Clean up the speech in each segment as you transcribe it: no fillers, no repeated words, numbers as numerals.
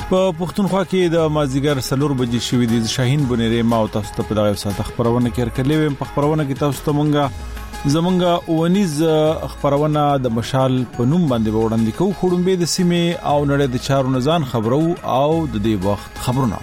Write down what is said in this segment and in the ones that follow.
په پښتونخوا کې د مازیګر 4 بجې شوې د شاهین بنيري ما او تاسو ته په دغه ساعت خبرونه کې ورکړلې په خبرونه کې تاسو ته مونږه زمونږه اونیز خبرونه د مشال په نوم باندې وړاندې کوو خړومبه د سیمه او نړۍ د چارو نزان خبرو او د دې وخت خبرونه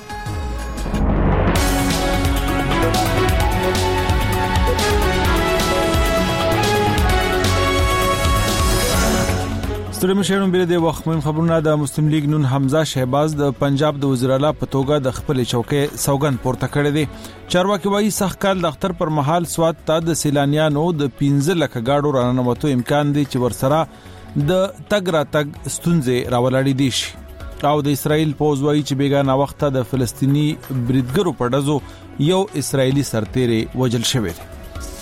ستړي مشرون بیر د وخت مهم خبرونه د مسلم لیگ نون حمزه شهباز د پنجاب د وزیر اعلی په توګه د خپل چوکۍ سوګند پورته کړی دی چارواکي وایي سخت کال د اختر پر مهال سواد ته د سیلانیانو د 15 لک گاډو راننوتو امکان دی چې ورسره د تګ را تګ ستونزې راولړې دي شي او د اسرائیل پوز وایي چې بیګانه وخت د فلسطینی بریدګرو په ډزو یو اسرائیلی سرتیری وژل شوی دی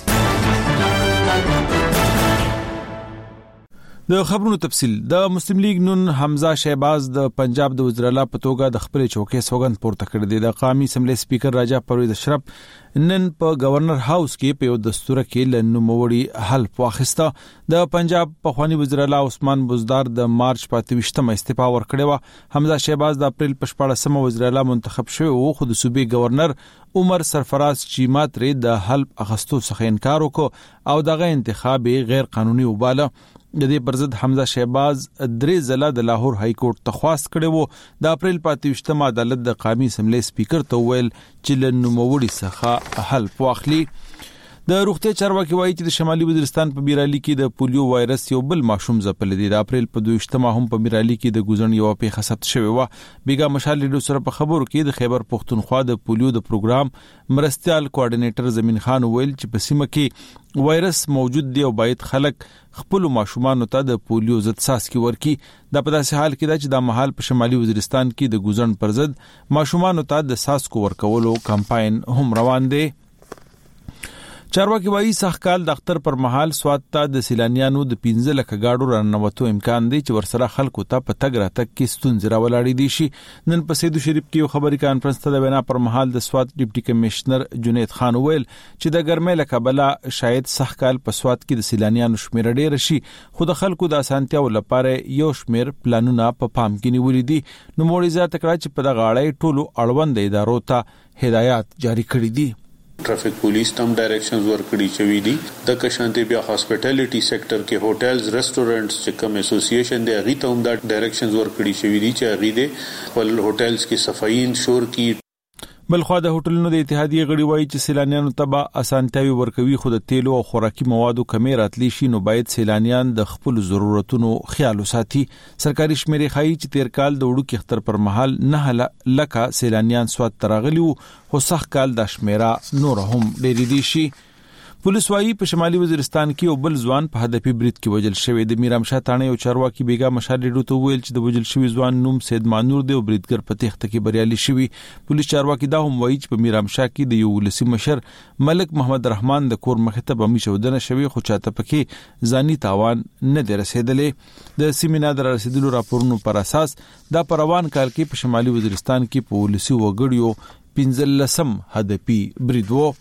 د خبرونو تفصیل د مسلم لیگ نون حمزه شهباز د پنجاب د وزیر اعلی په توګه د خپل چوکۍ سوګند پورته کړی دی د قومي اسمبلی سپیکر راجا پرویز اشرف نن په گورنر هاوس کې په یو دستور کې لنوموړي حلف واخیسته د پنجاب په خواني وزیر اعلی عثمان بزدار د مارچ 28 استعفا ورکړی و حمزه شهباز د اپریل په 14 وزیر اعلی منتخب شوی او خو د صوبې گورنر عمر سرفراز چیما ترې د حلف اخستو څخه انکار وکړ او دغه انتخاب غیر قانوني وباله د دې پرځد حمزه شهباز درې ځله د لاهور های کورټ ته خواست کړي وو د اپریل 28 عدالت د قومي اسمبلی سپیکر ته ویل چې لنوموړي څخه حلف واخلي د روغتیا چارواکي وایي چې د شمالي وزیرستان په بیرالي کې د پولیو وایرس یو بل ماشوم ځپل دي د اپریل په 22 هم په بیرالي کې د ګوزن یو پیښه ثبت شوې و بیګا مشال لیډو سره په خبرو کې د خیبر پښتونخوا د پولیو د پروګرام مرستيال کوارډینیټر زمين خان ویل چې په سیمه کې وایرس موجود دی او باید خلک خپل ماشومان ته د پولیو ضد څاڅکي ورکي د په داسې حال کې چې د محل په شمالي وزیرستان کې د ګوزن پر ضد ماشومان ته د څاڅکو ورکولو کمپاین هم روان دی چارواکي وایي سخت کال د اختر پر مهال سواد ته د سیلانیانو د 15 لک گاډو راننوتو امکان دی چې ورسره خلکو ته په تګ را تګ کې ستونزې راولړې دي شي نن په سیدو شریف کې یو خبري کانفرنس ته د وینا پر مهال د سواد ډیپټي کمشنر جنید خان ویل چې د ګرمۍ له کبله شاید سخت کال په سواد کې د سیلانیانو شمیر ډیر شي خو د خلکو د اسانتیا لپاره یو شمیر پلانونه په پام کې نیولې دي نو موري زیات کړه چې په دغه اړه ټولو اړوند ادارو ته هدایات جاری کړې دي traffic police तम डायरेक्शंस ورکړي چوي دي د کشانتي بیا هاسپټالټي سېکټر کې هوټلز ریسټورانټس چې کوم اسوسییشن دی هغه ته هم دا ډایریکشنز ورکړي چوي دي چې هغه د خپل هوټلز کې صفائی انشور کی بلخو د هوټلونو د اتحادیه غړي وایي چې سیلانیانو ته به اسانتیاوي ورکوي خو د تیلو او خوراکي موادو کمی راتلی شي نو باید سیلانیان د خپل ضرورتونو خیال وساتي سرکاري شمیرې ښایي چې تیر کال د وړو کې اختر پر مهال 9 لکه سیلانیان سواد تراغلی خو سخت کال د شمیره نور هم ډېر دي شي پولیس وايي په شمالي وزیرستان کې یو بل ځوان په هدفي برید کې وژل شوی د میرامشاه تانه یو چارواکي بیګا مشالډو ته ویل چې د وژل شوی ځوان نوم سید مانور دی او بریدګر په تخته کې بریالي شوی پولیس چارواکي دا هم وایي چې په میرامشاه کې د یو ولسی مشر ملک محمد رحمان د کور مخه ته بمی شودنه شوی خو چاته پکې ځاني تاوان نه دی رسیدلې د سیمینار در رسیدلو راپورونو پر اساس دا پروان کال کې په شمالي وزیرستان کې په ولسی وګړیو 15 هدفي برید وو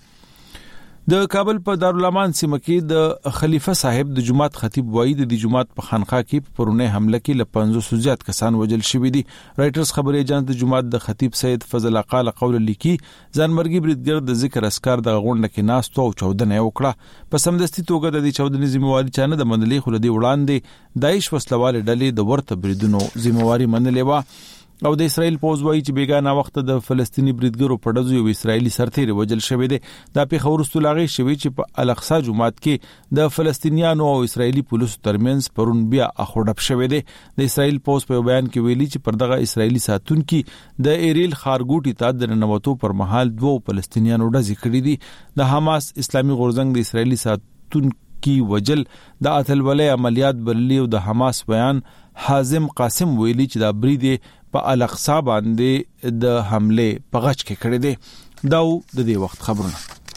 د کابل په دارالامان سیمه کې د خلیفہ صاحب د جماعت خطیب وایي د جماعت په خانقاه کې په پرونه حمله کې ل 500 زیات کسان وژل شوي دي رائټرز خبري اجازه د جماعت د خطیب سید فضل قال قول لیکي ځانمرګي بریدګر د ذکر اسکار د غونډه کې ناستو او چودنه وکړه په سمدستي توګه د دې چودنې ذمہواری چانه د منلې خو لدی وړاندې داعش وسلواله ډلې د ورته بریدونو ذمہواری منلې و او د اسرائیل پوز وایي چې بیګانه وخت د فلسطینی بریدګرو په ډزو یو اسرائیلی سرتیری وژل شوی دی دا په خورستو لاغې شوی چې په الاقصی جمعات کې د فلسطینیانو او اسرائیلی پولیسو ترمنځ پرون بیا اخوډب شوی دی د اسرائیل پوز په بیان کې ویلي چې پر دغه اسرائیلی ساتونکو د ایریل خارګوټی ته د ننوتو پر مهال دوه فلسطینیانو ډزې کړې دي د حماس اسلامي غورځنګ د اسرائیلی ساتونکو وجل د اتلولۍ عملیات بللی او د حماس بیان حازم قاسم ویلي چې دا برید په الاقصی باندې د حمله په غچ کې کړی دی دا د دې وخت خبرونه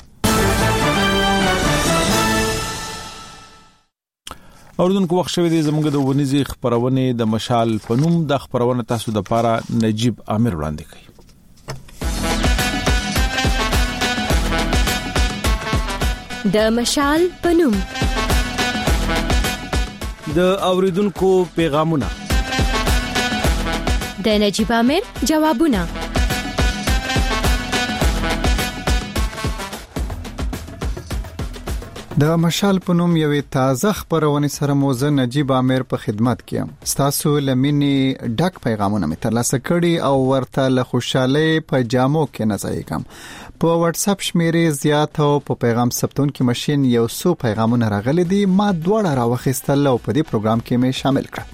اوردونکو وخت شوی دی زموږ د ونیزي خبرونه د مشال پنوم د خبرونه تاسو د پاره نجیب عامر وړاندې کوي د مشال پنوم د اوریدونکو پیغامونه د نجيب امیر جوابونه. د مشال په نوم یوې تازه خبرونه سره موزه نجيب امیر په خدمت کې یم. ستاسو لمنې ډک پیغامونه مې ترلاسه کړي او ورته له خوشاله په جامو کې نځای کوم. په واتس اپ شمیرې زیات او په پیغام ثبتون کې ماشين یو څو پیغامونه راغلي دي. ما دواړه راوخیستل او په دې پروګرام کې مې شامل کړ.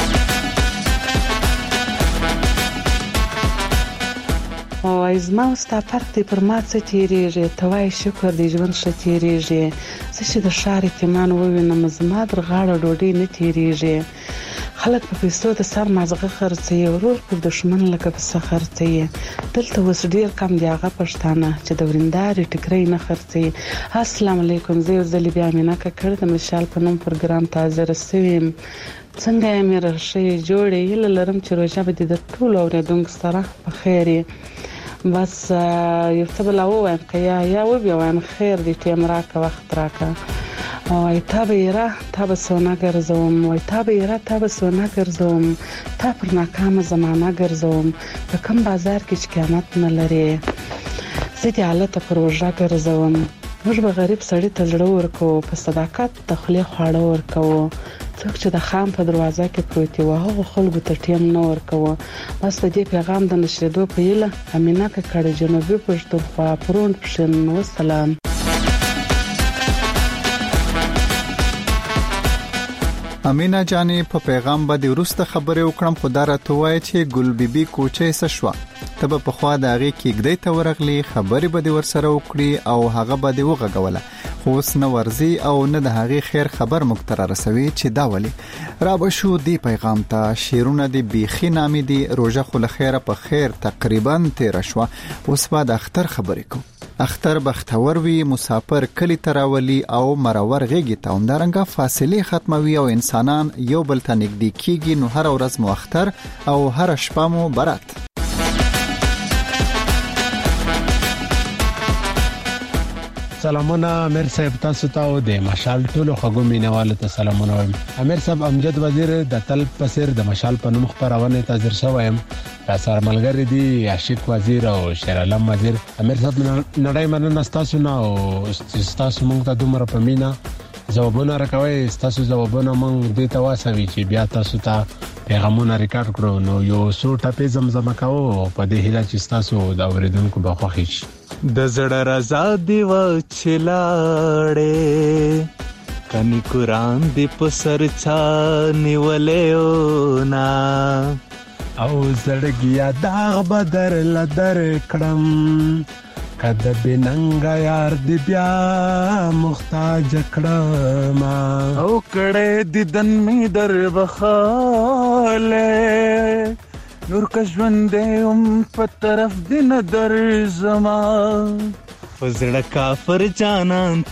او ازما ستا فرق دی پر ما څه تیریږي، توای شکر دی ژوند ښه تیریږي. څه چې د ښار اطمینان ووینم زما در غاړه ډوډۍ نه تیریږي. خلک په پیسو د سر مازغه خرڅوي، ورور پر دشمن لکه په خرڅوي. دلته اوس ډیر کم دی هغه پښتانه چې د ورنداري ټکرې نه خرڅوي. السلام علیکم، زه ورزلی بیا مینا کړه د مشال په نوم پروګرام تازه رسوم. څنګه یې مې راشي جوړې یل لرم چې روزه به د ټول اوریدونکو سره په خیر. بس یو څه بل وایم کیا یا و بیا وایم خیر دې ټیم راکا وخت راکا. او تا به سونا ګرځوم، وای تا به سونا ګرځوم، تا پر ناکامه زمانہ ګرځوم. په کوم بازار کې چې قیامت نه لري زه دې حالت پر وژه ګرځوم. موږ به غریب سړی ته زړه ورکو، په صداقت د خولې خواړه ورکو. څوک چې د خام په دروازه کې پروت و هغه خلکو ته ټیم نه ورکوه. بس د دې پیغام د نشریدو په هیله امینه کړه جنوبي پښتونخوا پرون پښین. والسلام. امینا جانې په پیغام باندې ورسته خبرې وکړم، خو دا راته وایي چې ګل بیبي کوچې څه شو. ته په خوا د هغې کېږدۍ ته ورغلی، خبرې به دې ورسره وکړي او هغه به دې وغږوله، خو اوس نه ورځي او نه د هغې خیر خبر موږ ته رارسوي چې دا ولې. را به شو دې پیغام ته. شعرونه دې بیخي نامې دي. روژه خو له خیره په خیر تقریبا تېره شوه. اوس به د اختر خبرې کوو. اختر بختور وي، مسافر کلی تراولي او مرور غېږي ته همدارنګه فاصله ختموي او انسانان یو بل ته نږدې کیږي. نو هر ورځ مو اختر او هر شپه مو برات. سلامونه امیر صاحب، تاسو ته د مشال ټولو خګو مینوالو ته سلامونه وایم. امیر صاحب امجد وزیر د تل پسیر د مشال په نوم خبرونه ته حاضر شوم. سره ملګری دي عاشق وزیر او شیر علم وزیر. امیر صاحب نړۍ مننه تاسو نه او تاسو موږ ته دومره په مینا جوابونه راکوي. تاسو جوابونه موږ دې ته واسوي چې بیا تاسو ته پیغامونه ریکارډ کړو. نو یو څو ټپې زمزمه کوو په دې هیله چې تاسو د اوریدونکو به خوښ شي. د زړه رضا دی و چلاړې کني قران دی په سر چا نیولې نا او زړګیا داغ بدر لدر کړم کده بننګ یار دی بیا محتاج کړم او کړه دیدن می در بخاله نور کژوندې په طرف دین در زما فزړه کافر جانان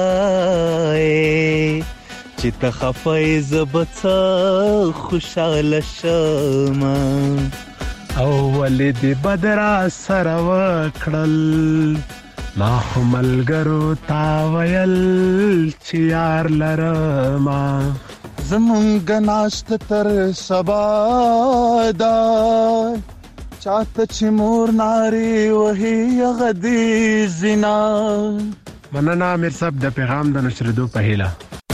توای چې ته خفای زبڅ خوشاله شمه او ولید بدر سره وکړل ما ملګرو تا ویل چې یار لرما زمونږ ناشت تر سبا دا چاته چې مور ناری وهي غدي زنا. مننه امیر صاحب د پیغام د نشریدو په هیله.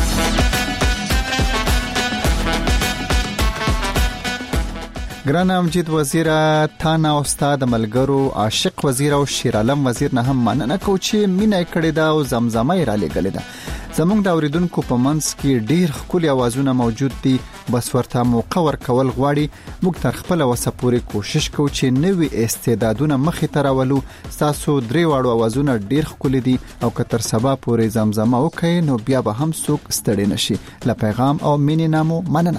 ګران امجد وزیر تانا استاد ملګرو عاشق وزیر او شیر علم وزیر نه هم مننه کو چې مینه کړې دا او زمزمه یې را لګلې ده. زمونږ د اوریدونکو په منځ کې ډیر خولي اوازونه موجود دي، بس ورته موقع ورکول غواړي. موږ تر خپل وسه پورې کوشش کوو چې نوې استعدادونه مخې ته راولو. تاسو درې واړو اوازونه ډیر خولي دي او که تر سبا پورې زمزمه وکړي نو بیا به هم څوک ستړي نشي. له پیغام او مینې نامو مننه.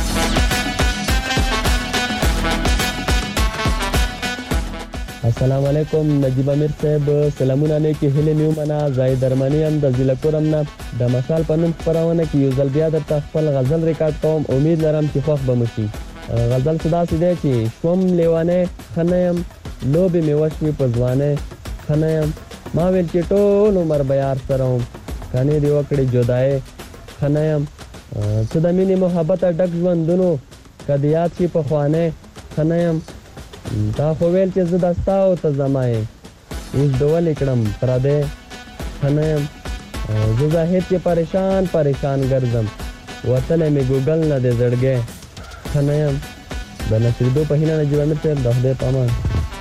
السلام علیکم نجیب امیر صاحب، سلامونه نه کې هله نیو منا زاید درمانی هم د ضلع کورم نه د مشال په نوم خبرونه کې یو ځل بیا د خپل غزل ریکارډ کوم. امید لرم چې خوښ به مشي. غزل صدا سي دی چې شوم لیوانه خنیم لوب می وشوي په ځوانه خنیم ما ویل چې ټول عمر بیار سره کني دی وکړي جدای خنیم څه د مینې محبت ډک ژوندونو کدیات شي په خوانه خنایم تا خو ویل چې زه دستا او ته زمای اوس ډول کړم پر دې خنایم زه زاهد کې پریشان ګرځم وتل می ګوګل نه دې زړګې خنایم د نشریدو په هینه نجیب امیر صاحب د خدای په امان.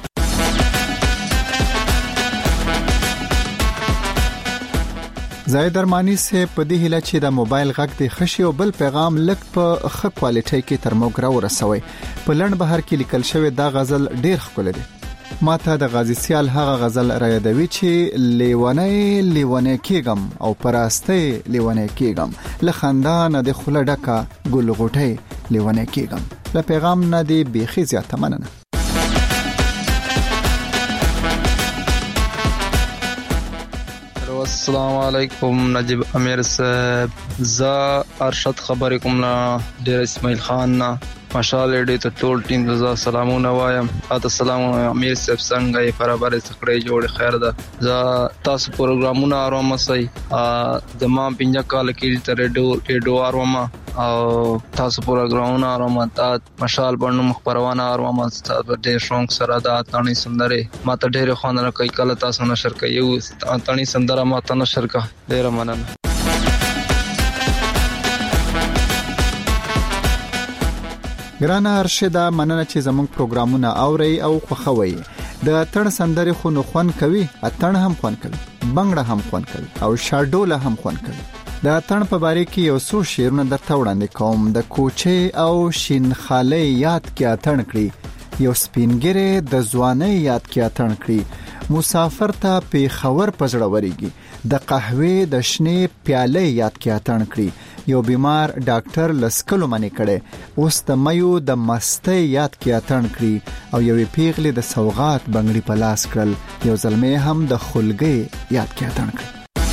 زاهد ارمانی سے په دې هله چې د موبایل غږ د خشي او بل پیغام لک په ښه کوالټي کې تر موږ را ورسوي. په لړن بهر کې لیکل شوی دا غزل ډیر ښکلی دی. ماته د غازی سیال هغه غزل را یادوي چې لیونه کېږم او پراسته لیونه کېږم له خندان د خوله ډکه ګل غوټي لیونه کېږم. له پیغام نه دی بیخي زیاته مننه. السلام علیکم نجیب امیر صاحب زه ارشد خبرې کوم لا ډیر اسماعیل خان نه ماشاءالله دې ته ټول ټیم ته سلامونه وایم. السلام امیر صاحب څنګه یې برابر څخړې جوړ خیر ده. زه تاسو پروګرامونه اورم سي زما 5 کال کې تر ډېډو اورم او تاسو پروګرامونه اورم مشال باندې مخبرونه اورم تاسو ډېر شونک سره دا تانی سندره ماته ډېر خوانره کوي کله تاسو نشر کوي تانی سندره ماته نشر کا ډېر مننه. ګرانه ارشدا مننه چې زموږ پروګرامونه اوري او خوښوي. د تړ سندري خو نو خوان کوي اتړ هم خوان کوي بنگړه هم خوان کوي او شاډوله هم خوان کوي. د اتړ په باره کې یو څو شعرونه درته وړاندې کوم. د کوچه او شینخاله یاد کې اتړ کړی یو سپینګره د ځواني یاد کې اتړ کړی مسافر ته په خبر پزړه وريږي د قهوه د شنه پیاله یاد کې اتړ کړی یو بیمار ډاکټر لسکلو منی کړي اوس د مېو د مسته یاد کې اتړ کړی او یو پیغلې د سوغات بنگړي په لاس کړل یو ځلمه هم د خلګي یاد کې اتړ کړی.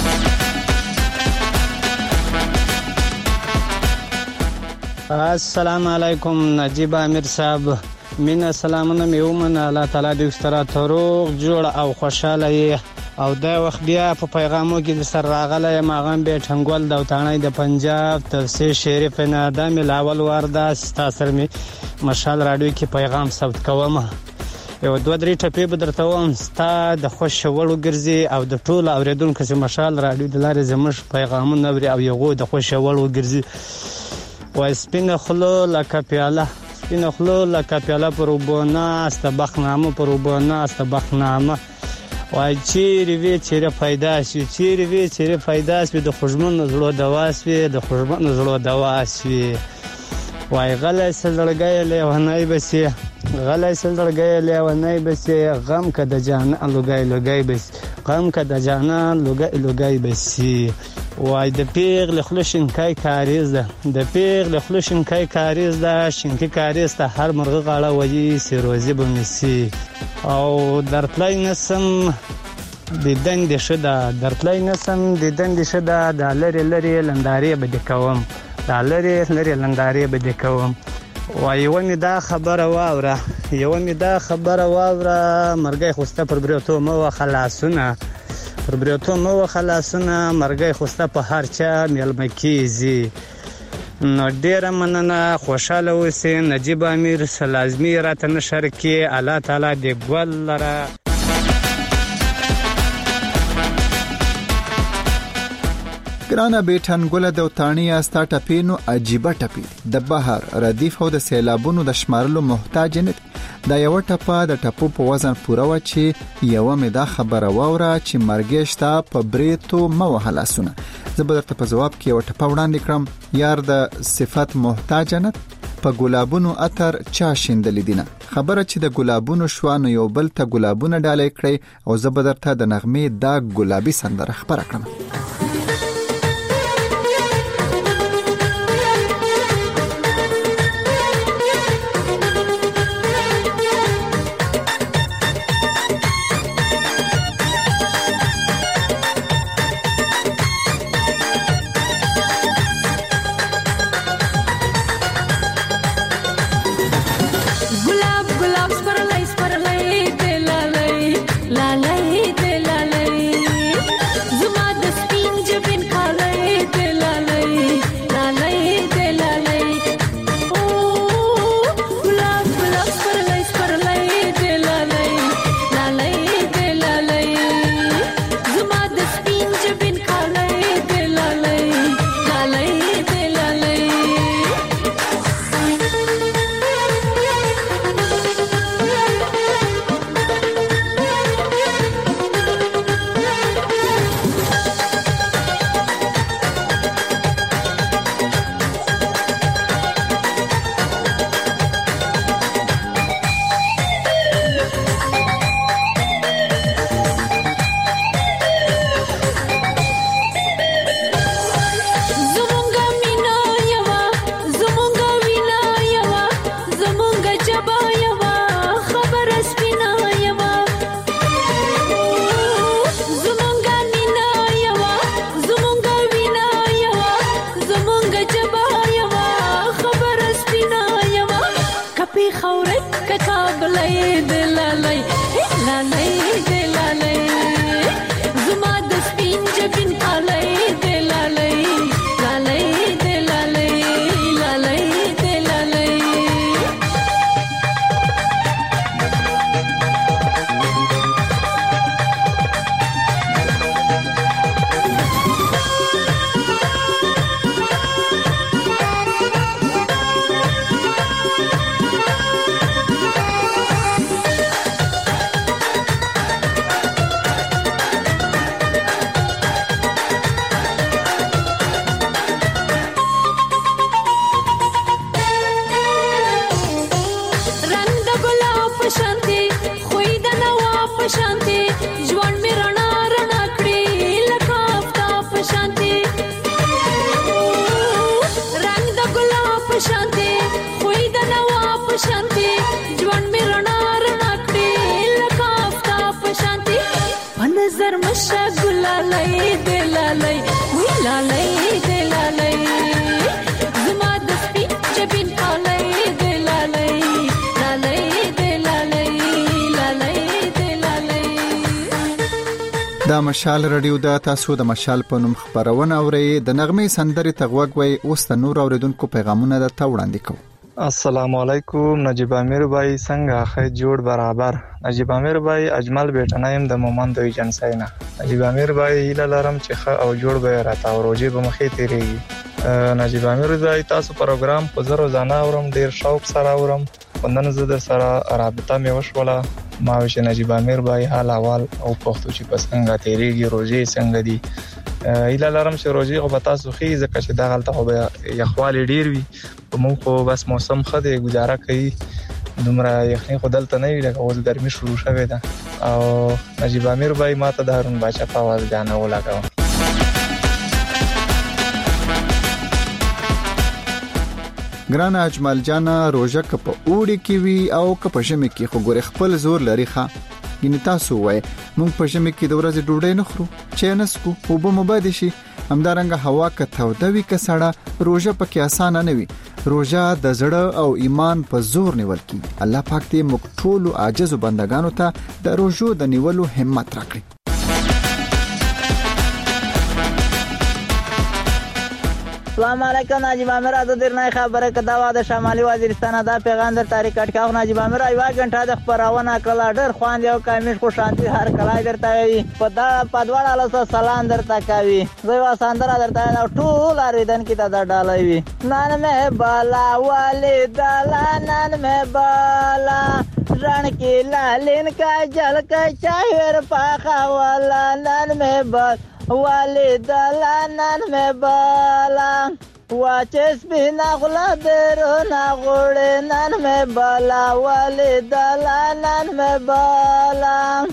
السلام علیکم نجیب امیر صاحب مینا سلامونه میومن الله تعالی دې ستره تروغ جوړ او خوشاله او دا وخت بیا په پیغامو کې د سر راغله ماغم به ټنګول د وطنۍ د پنجاب تفسیر شریف نه د ملاول ورده ستاسر می مشال رادیو کې پیغام ثبت کوم. یو دوه درې ټپې به درته وم ستا د خوش وړو ګرځي او د ټول اوریدونکو چې مشال رادیو د لارې زموږ پیغامونه اوري او یو د خوش وړو ګرځي وای سپینه خلو لکه پیاله پر وبونه استبخنامه پر وبونه استبخنامه وای چیرې پیدا شي د خوشمن زړه دوا شي وای غلې سلړګې لیونای بسي غم کده جان لګای بسي وای د پیغل خلوشن کای کاریز ده شینکی کاریز ته هر مرغه غاړه وږي سیروزي بمسي او درتلای نسم د دند شدا د لری لنداري بده کوم وای یو می دا خبره واوره مرګي خوسته پر بریتو مو خلاصونه مرګي خوسته په هر چا ملمکیزي نو ډیر مننه خوشاله اوسئ. نجیب امیر لازمي راته نشر کې الله تعالی دې ګل لره. ګرانه بیٹن ګله د وطانی استا ټپینو عجیبه ټپی د بهر ردیف او د سیلابونو د شمارلو محتاج نه دا یو ټپه د ټپو په وزن پوره و چې یو مې دا خبره واوره چې مرګشتا په بریتو مو حلاسونه. زه به درته په جواب کې یو ټپه وړاندې کړم. یار د صفت محتاج نه په ګلابونو اتر چا شیندل دینه خبره چې د ګلابونو شوانو یو بل ته ګلابونه ډالې کړي او زه به درته د نغمې دا ګلابي سندره خبره کړم. زما د سپین لکابلې دلالای لالای دلالای زما د سپین جبین علای دلالای لالای دلالای لالای دلالای دا مشال رادیو دا تاسو د مشال په نوم خبرونه اورئ د نغمه سندري تغوګ وي اوس د نور اوریدونکو پیغامونه د توړاندې کوم. السلام علیکم نجیب امیر بھائی څنګه خې جوړ برابر نجیب امیر بھائی اجمل بیٹنایم د مومند ایجنسینا نجیب امیر بھائی هیله لرم چې ښه او جوړ به راته او روزي به مخې تیریږي. نجیب امیر بھائی تاسو پروګرام په زرو ځانه اورم ډیر شوق سره اورم وندن زه در سره رابطه مې وشوله ما چې نجیب امیر بھائی حال احوال او پښتو چې پسنګه تیریږي روزي څنګه دي ایله لرم چې روزي خو به تاسو خې ځکه چې دا غلطه خو به یخوالي ډیر وي موږ خو بس موسم خده گزاره کوي دومره یخني خو دلته نه وي لکه اوس ګرمي شروع شوه ده او نجیب امیر بھائی ماته د هارون باچا په आवाज غاڼه ولاګاو. ګران اجمل جانا روزه ک په اوړي کې وی او ک په شمه کې خو ګور خپل زور لري ښه ګینه تاسو وای مونږ په شمه کې د ورځې ډوډۍ نه خورو چې نسکو او به مبادی شي همدارنګه هوا ک تودوي ک سړه روزه پکې اسانه نه وي روزه د زړه او ایمان په زور نیول کی الله پاک دې موږ ټول عاجز بندگانو ته د روزو د نیولو همت راکړي. السلام علیکم نجیب امیر از درنای خبره کدا و د شمالي وزیرستان دا پیغام در تاریخ کټکاو نجیب امیر ایوا غنټه د خبرونه کړل ډېر خوان یو کامیش خو شانتي هر کلای درته وي په دا پدواړه له سلام درته کوي زوی وساندره درته ټول اریدن کی ته ډالای وي نن مې بالا والدلا نن مې بالا رن کی لالین کا جل کا چایر پاخا والا نن مې بالا والدلا نن مې بالا واچس بنا غلا درو نا غوړې نن مې بالا والدلا نن مې بالا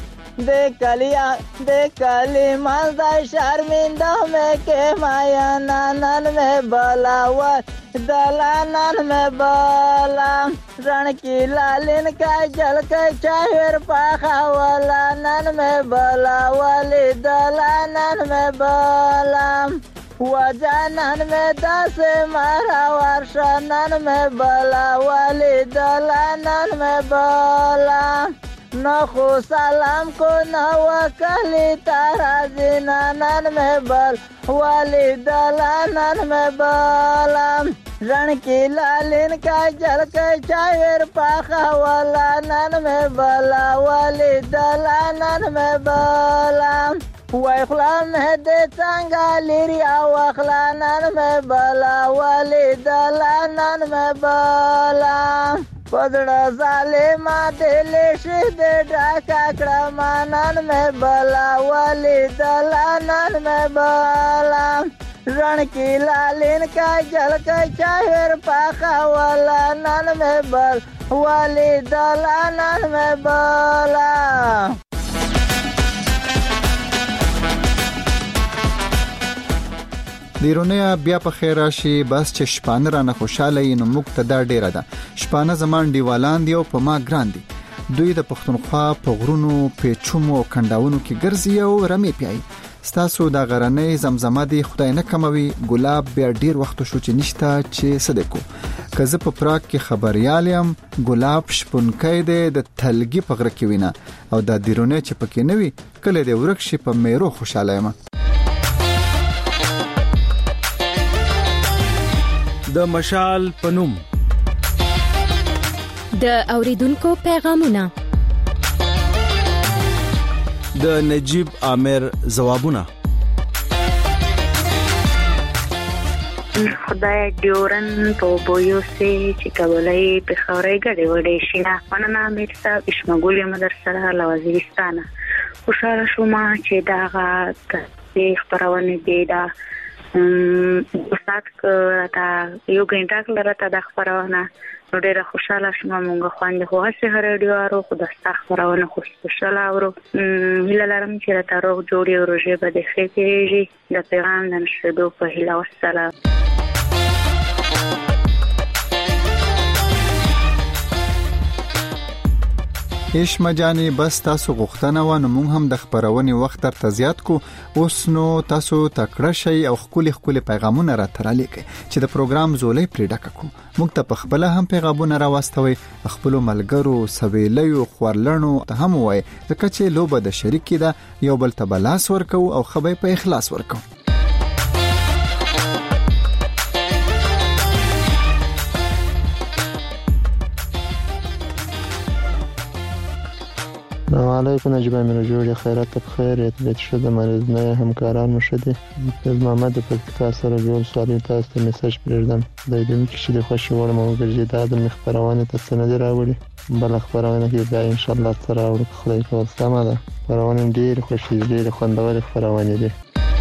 د کلی مزدا شرمنده مې کې مایا نن مې بالا والدلا نن مې بالا رن کی لالین کا جل کا چاہر پاخا والا نن مې بالا والدلا نن مې بالا وجانن میں دس مارا ورشنن میں بلا والدلا نن میں بلا نخو سلام کو نوکلی تارا زینانن میں بل والدلا نن میں بلا رن کی لالین کا جل کے چاہر پاخا والا نن میں بلا والدلا نن میں بلا وایخلا مې د څنګه لري او اخلا نن مې بالا والدلا نن مې بالا پدړه ظالما دل شه د ډاکا کړه مانن مې بالا والدلا نن مې بالا رن کی لالین کا جل کا چاہر پاخا والا نن مې بال والدلا نن مې بالا. دیرونه بیا په خیر راشي بس چې شپانه را نه خوشاله نو موږ ته دا ډیره ده شپانه زمان دیوالان دی او په ما ګران دي دوی د پښتونخوا په غرونو پیچومو کنداونو کې ګرځي او رمي پیای ستاسو دا غرنۍ زمزمه دی خدای نه کموي ګلاب بیا ډیر وخت شو چې نشته چې صدقو که زه په پراګ کې خبريال یم ګلاب شپونکې د تلګي په غره کې وینا او د دیرونه چې پکې نوي کله د ورک شي په میرو خوشاله یم. د مشال پنوم د اوریدونکو پیغامونه د نجیب عامر ځوابونه خدای ډیورن په بویو سي چې کولای په خوري غړي وړي شي نه مننه امیر صاحب اشمګول مدرسه له وزیرستان خوشاله شوم چې داغه د خبرونه دی دا استاد کا یو غنټه لرته د خبرونه ډېر خوشاله شوم موږ خوانده خو هڅه رادیو اورو خو د خبرونه خو خوشاله اورو هله لرم چې راته روغ جوړي او روزه به د خېږي د پیغام د نشدو په هله والسلام. هیڅ مجانی بس تاسو غوښتنه و نو موږ هم د خبرونې وخت تر زیات کو اوس نو تاسو تکړه شي او خولي پیغامونه را ترالې چې د پروګرام زولې پرې ډککو موږ ته په خپل هم پیغامونه را واستوي خپل ملګرو سویلیو خورلنو ته هم وای ځکه چې لوبه د شریک ده یو بل ته بلاس ورکو او خبرې په اخلاص ورکو. السلام علیکم نجیب امیر جوړ خیرات په خیر اتبعت شده مریض نه همکاران شدي د محمد په پکتا سره جوړ سوالي تاسو ته میسج پرېږدم د دې کې چې خوشي وړم او ګرځي دا د خبرونه ته سند راوړي بل خبرونه کې دا ان شاء الله سره او خدای کول سمه ده خبرونه ډېر خوشي ډېر خوندور خبرونه دي.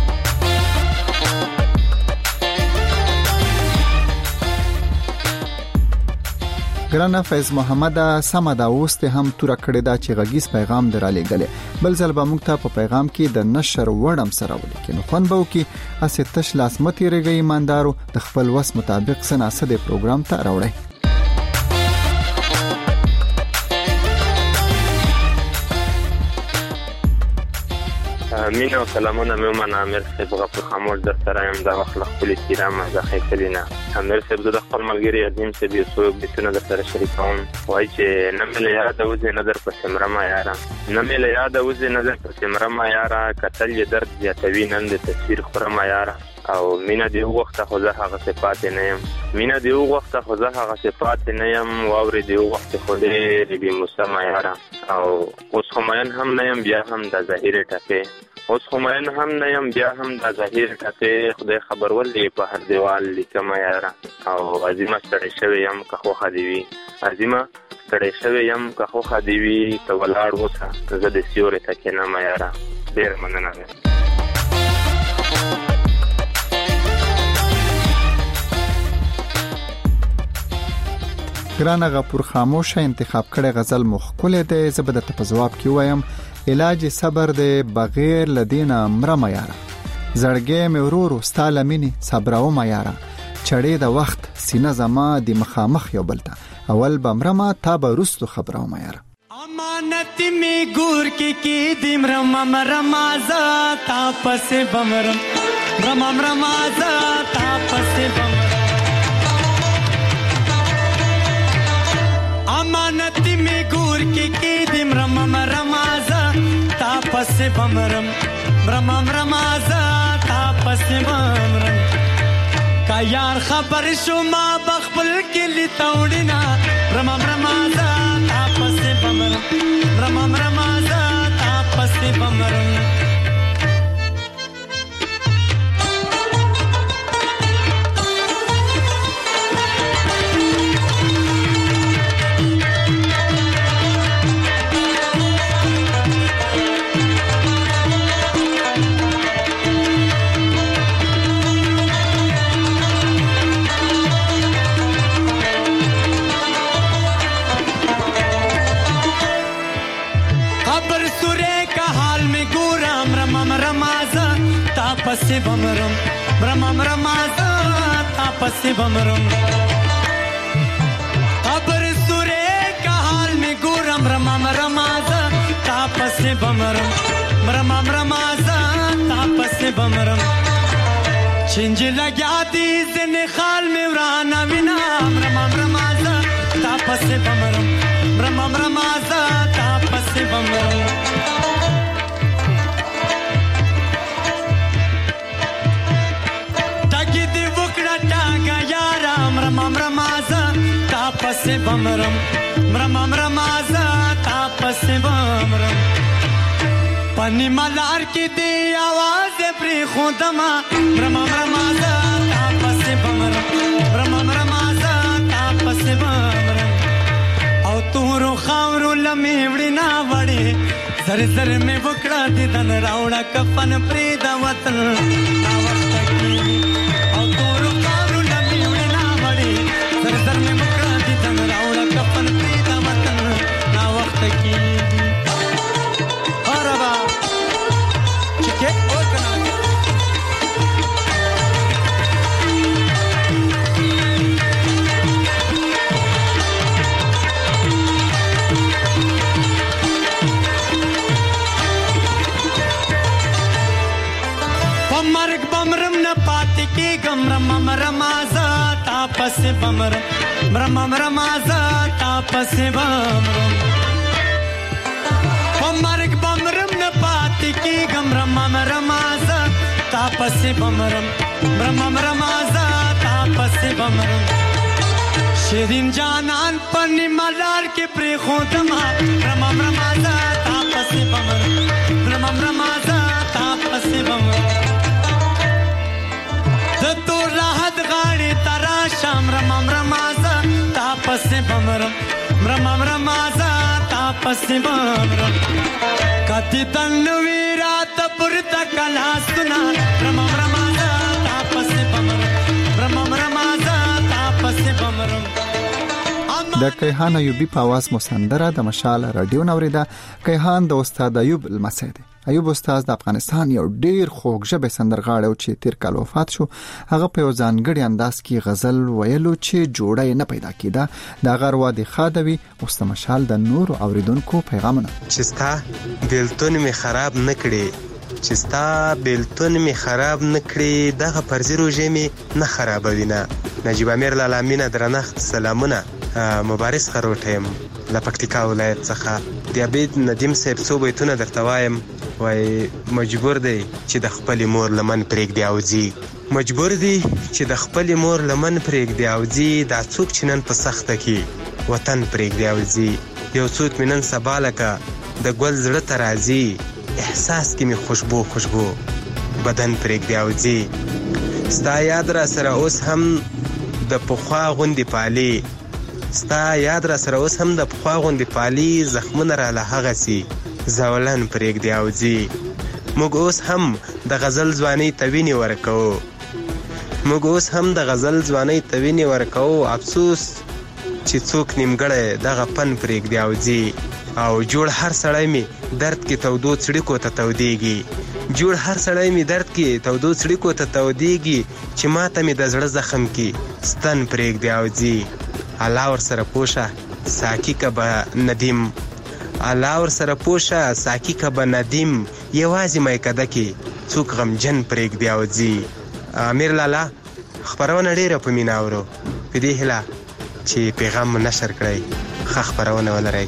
ګرانه فیض محمد سم دا اوسته هم تور کړی دا چې غږیز پیغام درالې غلې بل ځل به موږ ته په پیغام کې د نشر وړم سره ولیکي نو خون به وکي اسه تش لاس متي رګي ایماندارو د خپل وس مطابق سناسه د پروګرام ته راوړي. مینه او سلامونه مې من امیر صاحب غفور خاموش در سره یم دا وخت خپل احترام ځخه کلینا امیر صاحب د خپل ملګری عظیم صاحب یو څو بیتونه در سره شریکوم وای چې نه مې یاد اوځي نظر په سمرما یارا نه مې یاد اوځي نظر په سمرما یارا کتل درد زیاتوي نن د تصویر خرما یارا او مینا دی وخت خو زه هغه صفات نه يم مینا دی وخت خو زه هغه صفات نه يم واوري دی وخت خو دې بي مسما یارا او اوس همین هم نه يم بیا هم د ظاهر ټکه اوس همین هم نه يم بیا هم د ظاهر ټکه خدای خبر ولې په هر دیوال لیکم یارا او عظیمه ستړي شوی يم که خو خدیوي عظیمه ستړي شوی يم که خو خدیوي ته ولاړ وسه زه د سیوري ټکه نه ما یارا ډیر مننه. ګرانه غفور خاموشه انتخاب کړي غزل مخکله ده زبده ته جواب کی وایم علاج صبر ده بغیر لدینا مرما یارا زړګې مې ورورو ستاله مینی صبرو ما یارا چړې د وخت سینه زما د مخامخ یو بلتا اول بمرما تا به رستو خبرو ما یارا امانت می ګور کې د مرما ز تا پس بمرم مرما ز تا پس بمرم امانت می ګور کې د مرما ز تا پس بمرم مرما ز تا پس بمرم کا یار خبر شوما بخبل کې لتاوډینا مرما ز تا پس بمرم مرما ز تا پس بمرم پس بمرم مرما ز تا پس بمرم قبر سورے کا حال میں گورم مرما ز تا پس بمرم مرما ز تا پس بمرم چنج لگیا دی زن خال میں ورانا وینا رمام رمازا تاپس بمرم رمام رمازا تاپس بمرم ٹاگی دی وکڑا ٹاگا یارام رمام رمازا تاپس بمرم رمام رمازا تاپس بمرم پنی ملار کی دی آواز پری خودما رمام رمازا تاپس بمرم رمام رمازا تاپس بمرم او تورو خاورو لمی وڑی نا وڑی زر زر میں وکڑا دی دن راوڑا کفن پریدا وطن نا وقت کی او تورو خاورو لمی وڑی نا وڑی زر زر میں وکڑا دی دن راوڑا کفن پریدا وطن نا وقت کی رمام رمازا تاپس بمرم رمام رمازا تاپس بمرم مرگ بمرم نپاتی کی گم رمام رمازا تاپس بمرم رمام رمازا تاپس بمرم شیرین جانان پنی ملار کے پری خودما رمام رمازا تاپس بمرم رمام رمازا تاپس بمرم تو راحت غاڑی تراشم رمام رمازا تاپس بمرم رمام رمازا تاپس بمرم کتی تنوی رات پرتا کلا سنا رمام رمازا تاپس بمرم رمام رمازا تاپس بمرم د کیهان ایوبی په आवाज مسندره د مشال رادیو نوریدا. کیهان د استاد ایوب لمسی دی. ایوب استاد د افغانستان یو ډیر خوږ ژبه سندرغاړی او چې تیر کال وفات شو. هغه په ځانګړي انداز کې غزل ویلو چې جوړه نه پیدا کیده. د غروا د خادوی استاد مشال د نور اوریدونکو پیغامونه چې ستا بیلتون می خراب نکړي چې ستا بیلتون می خراب نکړي دغه پرزي روزه می نه خرابوینه. نجیب امیر لالامینه درنښت سلامونه. مبارز خروټم له پکتیکا ولایت څخه د عبید ندیم صاحب څو بیتونه درته وایم. وای مجبور دی چې د خپل مور لمن پرېږدي او ځي مجبور دی چې د خپل مور لمن پرېږدي او ځي دا څوک چې نن په سخته کې وطن پرېږدي او ځي یو څوک مې نن سبا لکه د ګل زړه ته راځي احساس کې مې خوشبو بدن پرېږدي او ځي ستا یاد را سره اوس هم د پخوا غوندې پالي ستا یاد را سره اوس هم د پخوا غوندې پالي زخمونه را له هغسې زولن پرېږدي او ځي موږ اوس هم د غزل ځوانۍ ته وینې ورکوو افسوس چې څوک نیمګړی دغه پن پرېږدي او ځي او جوړ هر سړی مې درد کې تودو څړیکو ته تودېږي چې ماته مې د زړه زخم کې ستن پرېږدي او ځي الله ورسره پوشه ساکی که به ندیم یوازې مایکده کې څوک غمجن پرېږدي او ځي. امیر لالا خپرونه ډیره په مینه اورو په دې هیله چې پیغام نشر کړئ ښه خپرونه ولرئ.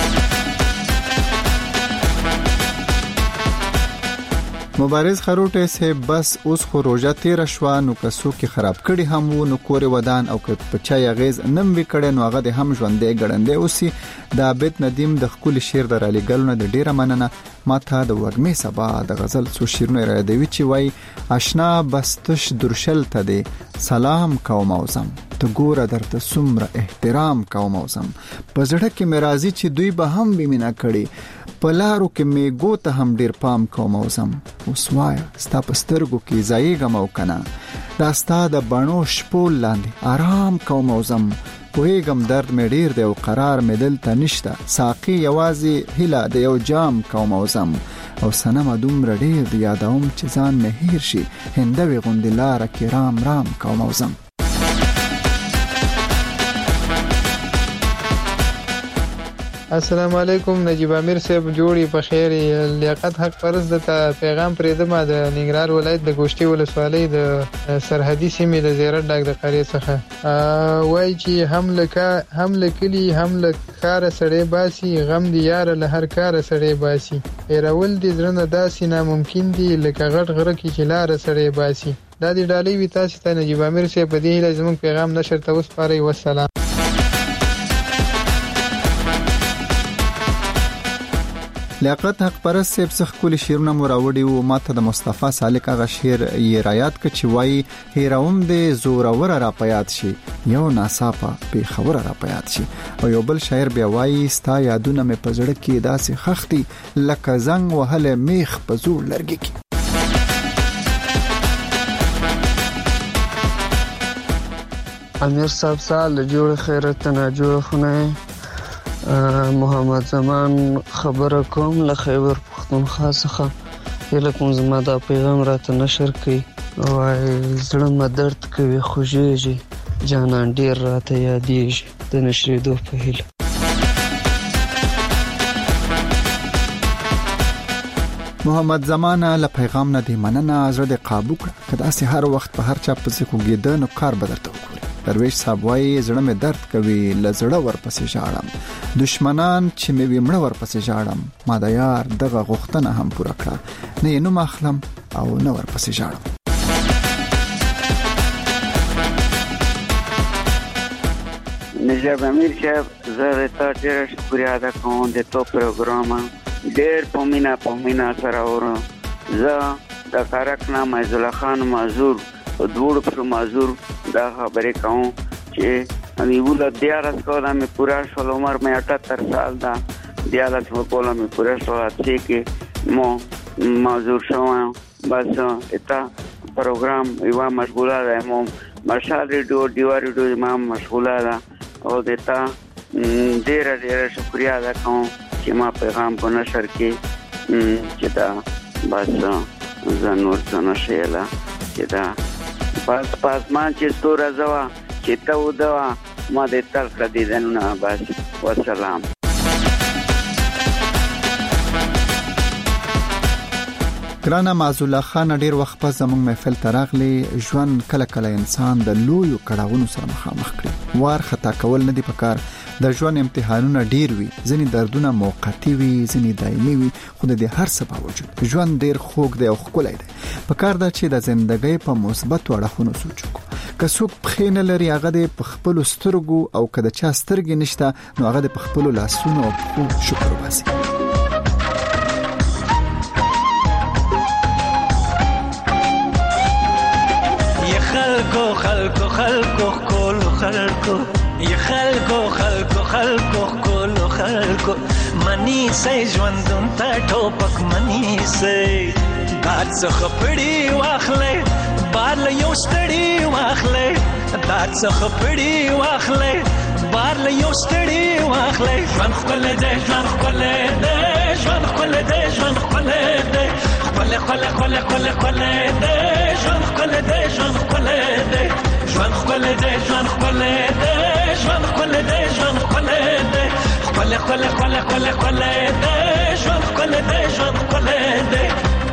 مبارز خروټه سه بس اوس خو روزه 13 شوا نو کسو کې خراب کړي هم وو نو کور ودان او که پچای غیز نم وکړي نو هغه د هم ژوندې ګړندې اوسي. د عبید ندیم د خپل شعر د رالي ګلونه د ډیره مننه. ماته د وګمې سبا د غزل څو شیرونه را دی چې وای آشنا بستش درشل ته دی سلام کوم اوسم ته ګوره درته سمره احترام کوم اوسم پزړه کې مرাজি چې دوی به هم بیمنه کړي پلارو کې میګو ته هم ډیر پام کوم اوسم وسوای ستا پسترګو کې ځایګم او کنه دا ستا د بڼو شپول لاندې آرام کوم اوسم پوهیږم درد مې ډیر دی او قرار مې دلته نشته ساقي یوازې هله د یو جام کوم اوسم او سنم دومره ډیر یادوم چې ځان مې هیر شي هندوي غوندلار کې رام کوم اوسم. السلام علیکم. نجیب امیر صاحب جوړی په خیر. لیاقت حق پرز د پیغام پرې د ما د ننګرهار ولایت د ګوشتي ولسوالۍ د سرحدي سیمې د زیارت ډاک د قریه څخه وایي چې هم کلی هم کار سړی باسي، غم دی یار له هر کار سړی باسي، هیرول دي درنه داسې ناممکن دي لکه غټ غره کې چې لار سړی باسي. دا دی ډالۍ وي تاسو ته نجیب امیر صاحب. په دې هیله زموږ پیغام نشر ته وسپارئ. والسلام. لیاقت حق پرست صاحب څخه کلی شیرونه مو راوړي او ماته د مصطفی سالک هغه شعر یې رایات ک چې وایي هیروم د زورور را پیاد شي، یو ناصافه به خبر را پیاد شي. او یو بل شاعر بیا وایي ستا یادونه مې پزړه کې داسې خختي لکه زنګ وهله میخ په زور لرګي کې. امیر صاحب سال جوړ خیرت نه جوړ خونه محمد زمان خبره کوم له خیبر پختونخوا څخه. هله کوم زما دا پیغام راته نشر کړي او زړه مې درد کوي، خوږیږي جانان ډیر راته یادېږي د نشریدو په هیله. محمد زمان له پیغام نه دی مننه، زړه د قابو کړه. کدا سي هر وخت په هر چا پسې کوګیده نو کار بدرته وکړي. درویش صاحب وایي زړه مې درد کوي، لزړه ورپسې ژاړم، دشمنان چې مې ومړه ورپسې ژاړم، ما د یار دغه غوښتنه هم پوره کړه، نه نو مخلم او نه ورپسې ژاړم. نجیب امیر صاحب زه ته ډېر شکریه ادا کوم د تو پروګرام ډېر پومینا سره ورو. زه د کارکنا مایزولا خان معذور دوړ پر معذور دا خبرې کوم چې امی ول دیارس کوله مې پورا شول، عمر مې 78 سال دا دیارس کوله مې پورا شول چې مو معذور شوم. بس اتا پروګرام یو مشغوله ده، مو مشال ریډیو دیوا ریډیو ما مشغوله ده او دتا ډېر شکریہ ادا کوم چې ما پیغام په نشر کې چې دا بس زنور څنګه شیلا چې دا پاس مان چې ستوره زوا چې ته ودوا ما دې تل کړی دنه. بس والسلام. ګرانه معزوله خان ډیر وخت په زموږ محفل تراغلی. ژوند کله کله انسان د لویو کړهونو سره مخامخ کړي، وار خطا کول نه دی پکار. د ژوند امتحانونه ډیر وي، ځینې دردونه موقتی وي، ځینې دایمي وي، خو د هر څه باوجود ژوند ډیر خوږ دی او ښکلی دی. پکار دا چې د ژوندۍ په مثبت اړخونو سوچ وکړو. که څوک پخې نه لري هغه د خپل سترګو او که د چا سترګې نشته نو هغه د خپل لاسونو او پښو شکر وباسي. خلکو کول خلکو یا خلکو کول خلکو منی سي ژوندون ته ټوپک منی سي دات څخه پړی واخلې بار له یو ستړی واخلې دات څخه پړی واخلې بار له یو ستړی واخلې ژوند خپل دې ژوند خپل دې ژوند خپل دې ژوند خپل دې خپل خپل خپل خپل خپل دې ژوند خپل دې ژوند خپل دې ژوند خپل دې ژوند خپل دې ژوند خپل دې ژوند خپل دې خپل خپل خپل خپل خپل دې ژوند خپل دې ژوند خپل دې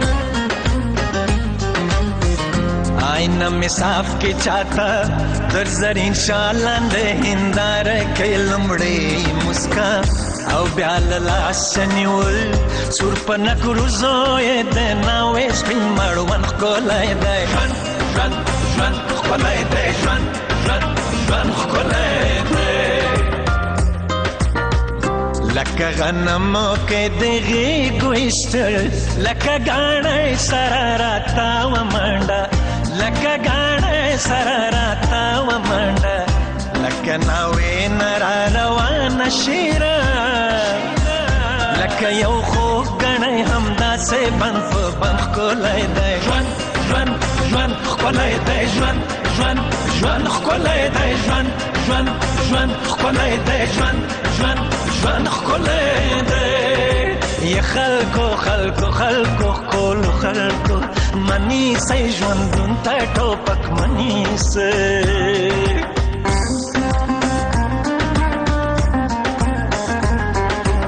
آئینه می صاف کی چاہتا در زرین شالان دے ہندار کے لمڑی مسکا او بیال لاسنیول سور پنک روزوی دے ناوی سپین مروان خکولائی دے جوان جوان خکولائی دے جوان جوان جوان خکولائی دے لکه غنمو کې دغه ګوشتل لکه غاڼې سراراتا و منډه لکه غاڼې سراراتا و منډه لکه ناوې نرا روان شیرا لکه یو خو غاڼې همدا سه بنف کولای دی ژوند ژوند ژوند کولای دی ژوند ژوند ژوند کولای دی ژوند ژوند ژوند کولای دی ژوند ژوند ژوند کولای دی یا خلکو خلکو خلکو کول خلکو منی سي ژوندون ته ټوپک منی سي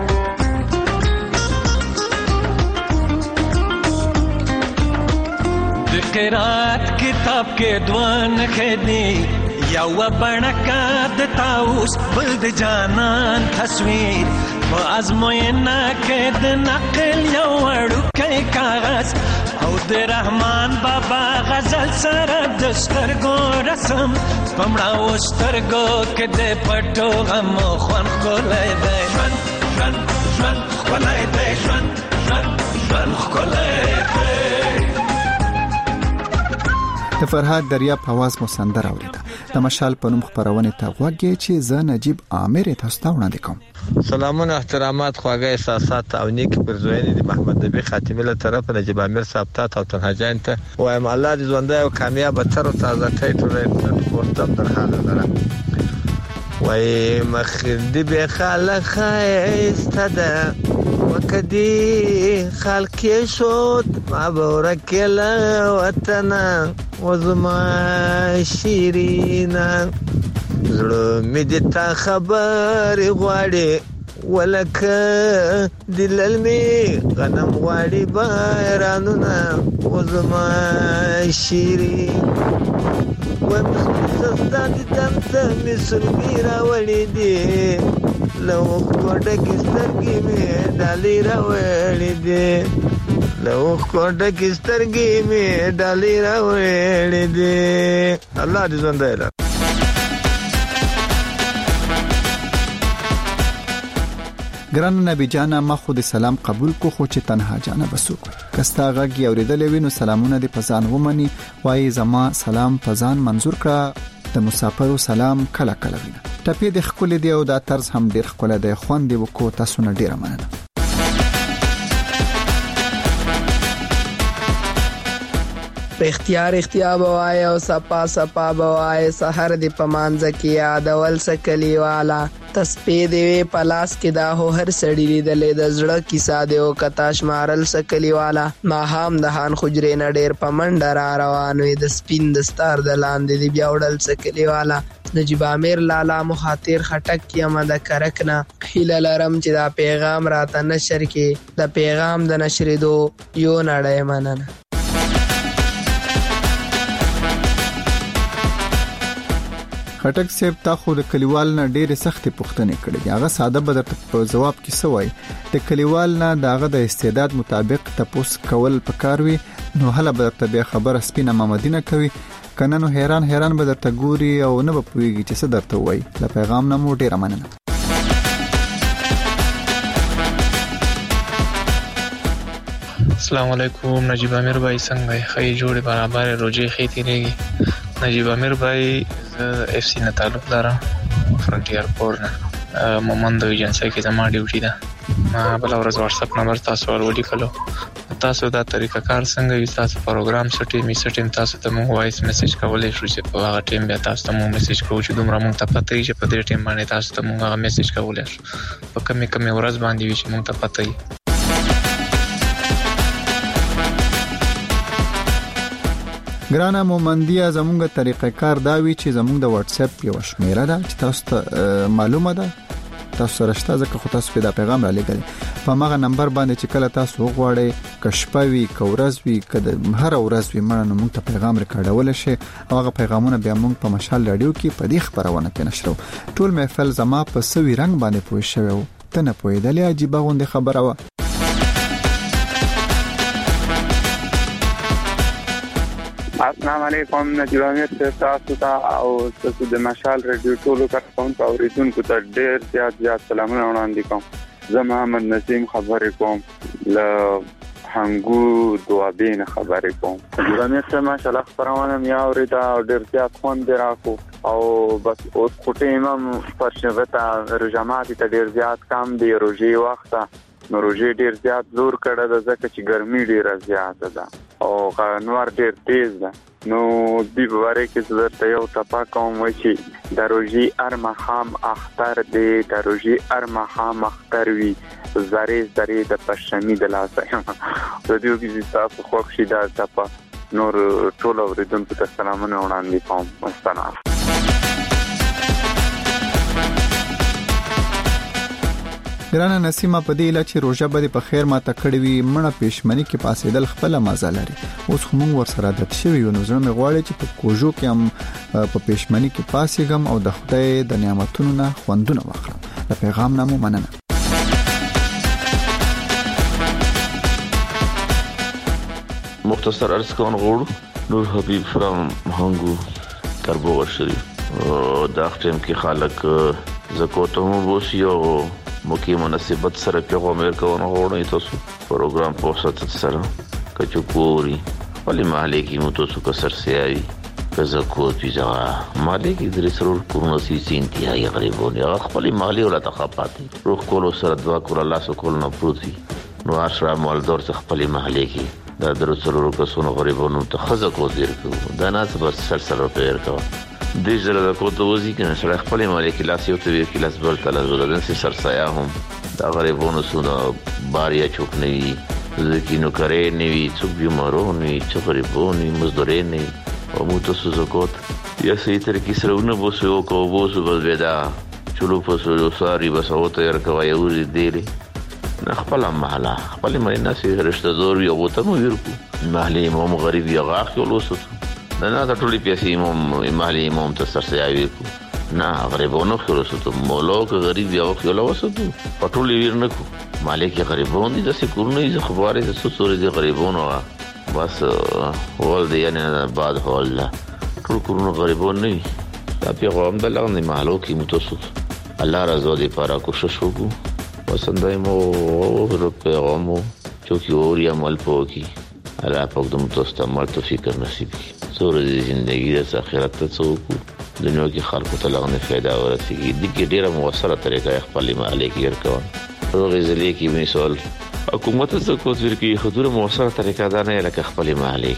قرات کتاب کې دوان خدي یو بڼکات تاوس بل د جانان تصویر په ازموینه کې د نقل یو وړوکی کاغذ او د رحمان بابا غزل سره د سترګو رسم پمړه و سترګو کې د پټو غم خوان کولای دی ژوند ژوند ژوند کولای دی ژوند ژوند ژوند کولای دی. د فرهاد دریاب आवाज مو سندره اوریده. د مشال په نوم خبرونه ته غوږی چې زه نجیب عامر تاسو ته وړاندې کوم. سلامونه احترامات خواږه احساسات او نیک پرزوینې د محمد نبی خاتمه له طرف نجیب عامر صاحب ته او تنها جان ته وایم الله دې ژوندۍ او کامیاب تر او تازه ټیټ ورته در حال لره وای مخدی به خلک استدا وکدي خلک شود ما بورکل وطن وزما شیرینا زړه مې د تا خبر غواړي ولکه دلل می غنم غواړي بارانونه وزما شیرین ومستاد تمت مسلمی راوړي دي لو کوټه کې سترګې مې ډالې راوړي دي لو کوټه کې سترګې مې ډالې راوړي دي. الله دې ژوندۍ لري. ګران نبی جانا ما خود سلام قبول کو خو چې تنها جانا بسوک کستا غږی اوریدل وینو سلامونه دې پزان ومني وای زما سلام پزان منظور کړه د مسافرو سلام کله کله وینه ټپې د خپل دی او دا طرز هم ډیر خپل دی خوان دی وکړو تاسو نه ډیر مننه. اختیار بوای او سپا بوای سحر دی پمانځ کې یادول سکلی والا تسپې دی پلاس کې دا هو هر سړی لیدلې د زړه کیسه دی او کتاش مارل سکلی والا ما هم د هان خجرې نډیر پمنډ را روانوي د سپین دستار د لاندې دی بیا وړل سکلی والا نجیب عامر لالا مخاطر خټک کیما د کرکنا هیله لرم چې دا پیغام راته نشر کې د پیغام د نشریدو یو نړۍ مننه. خټک صاحب تا خو د کلیوال نه ډېرې سختې پوښتنې کړې هغه ساده بدر په جواب کې سوای د کلیوال نه داغه د استعداد مطابق تاسو کول پکاروي نو هله به ته خبر سپینه مامدینه کوي کنه نو حیران به درته ګوري او نه به پويږي چې څه درته وای له پیغام نه مو ډېر مننه. السلام علیکم نجیب عامر بھائی څنګه خی جوړه برابر روزي خې تیریږي. نجیب عامر بھائی اف سی نه تعلق لرم فرنټیر پور نه مومند ایجنسی کې زما ډیوټي ده. ما بل ورځ واتس اپ نمبر تاسو ورولې کړو تاسو دا طریقه کار څنګه وي تاسو پروګرام سټیم تاسو ته مو وایس میسج کولای شو چې په هغه ټیم بیا تاسو ته مو میسج کوو چې دومره مونږ ته پته وي چې په دې ټیم باندې تاسو ته مونږ هغه میسج کولای شو په کمې ورځ باندې وي چې مونږ ته پته وي. ګرانه مومندیا زمونږ طریقه کار دا وی چې زمونږ د واتس اپ یو شمیره ده چې تاسو ته معلومه ده تاسو رښتا ځکه خو تاسو په دا پیغام را لګل په ماغه نمبر باندې چې کله تاسو وغواړئ کشپوي کورز وی کده هر ورځ وی مړنه موږ ته پیغام ریکارډول شي او هغه پیغامونه بیا موږ په مشال رادیو کې په دې خبرونه کې نشرو. ټول محفل زما په سوي رنگ باندې پوي شوی ته نه پوهیدلې عجیب غونډه خبره و. السلام علیکم نجیب عامر تاسو ته او تاسو د مشال رادیو ټولو کارکونکو او اوریدونکو ته ډېر زیات سلامونه وړاندې کوم. زه محمد نسیم خبرې کوم له هنګو دوابین خبرې کوم. نجیب عامر ته ماشاءالله خبرونه مې اوریدا او ډېر زیات خوند راکو او بس اوس کوټه امام پرشوته رجامات ته ډېر زیات کم دی روزي وخت نو روزي ډېر زیات زور کړه د ځکه چې ګرمي ډېره زیاته ده او نور ډېر تیز ده نو دی باره کې زړه یو ټپا کوم وای چې د روزي ارمخام اختر دی د روزي ارمخام اختر وی زری د پښمنی د لاسه د دې کې تاسو خوښ شي دا ټپا نور ټول اوریدونکو ته سلامونه وړاندې کوم. والسلام. ګرانه نسیمه په دې اله چې روژه به په خیر ماته کړې وي مړه پېشمنی کې پاسېدل خپل مزه لري. اوس خو موږ ورسره عادت شوي یو، نو زړه مې غواړي چې په کوژو کې هم په پېشمنی کې پاسېږم او د خدای د نعمتونو نه خوندونه واخلم. د پیغام نامو مننه. مختصر عرض کوم غوړو نور حبیب فرام هنګو تربو شریف دا ټیم کې خلک زکوته مو بوسي او موکي مناسبت سره پیغام ورکونه غوړی تاسو پروګرام په وسط سره کچکوري ولې محلي کې مو تاسو کسر سیاوي کزه کو پیزا مالک درې سرور کومه سي انتهایی غریبونه خپل مالی ولا تخاپاتي روح کولو سره دعا کول الله سکول نه پروتي نو اشرا مالدار څخه خپل محلي کې دا درو سرور کسونه غریبونو ته خزه کو دیر کو دا نه بس سلسله پیر کو د زړه کو ته وځي کنه سره خپل مالک لاس یو ته کلاس بل تل زولدن سي سرسایا هم دا غریبونو سونه باریا چوک نه وي ځکه نو کرے نه وي څوک بیمارو نه چې غریبونو مزدوري نه او مو تاسو زکات یا سي تر کې سرونه بوسو کو بوسو بل ودا چلو پسو ساري بس او ته ورکوي یو دې خپل محله خپل مرینا سي رشتہ دار یو ته مو ورکو محلي امام غریب یا غاخ یو لوسو نه دا ټولي پیسې امام محلي امام ته سرسایوي کو نه غریبونو خلوسو ته مولوک غریب یا خو لوسو ټولي ورنکو مالک غریبون دي د سکورونه ز خبره د سوري دي غریبونو بس ول دي یعنی بعد هول ټول کورونه غریبون نه دا پیغام د لغنه محلو کې متوسط الله رضا دي لپاره کوشش وکړو وسندای مو پیغامو چوکي اوري عمل پوکي الله پاک د متوسط عمل توفیق نصیب کړي سوري د ژوندۍ د آخرت ته څوک دنیا کې خلکو ته لغنه फायदा ورسیږي د کې ډیره موثره طریقه خپل مالک یې ورکوي روغې زلي کې مثال حکومت څه کوتر کې حضور موثره طریقه ده نه لکه خپل مالک.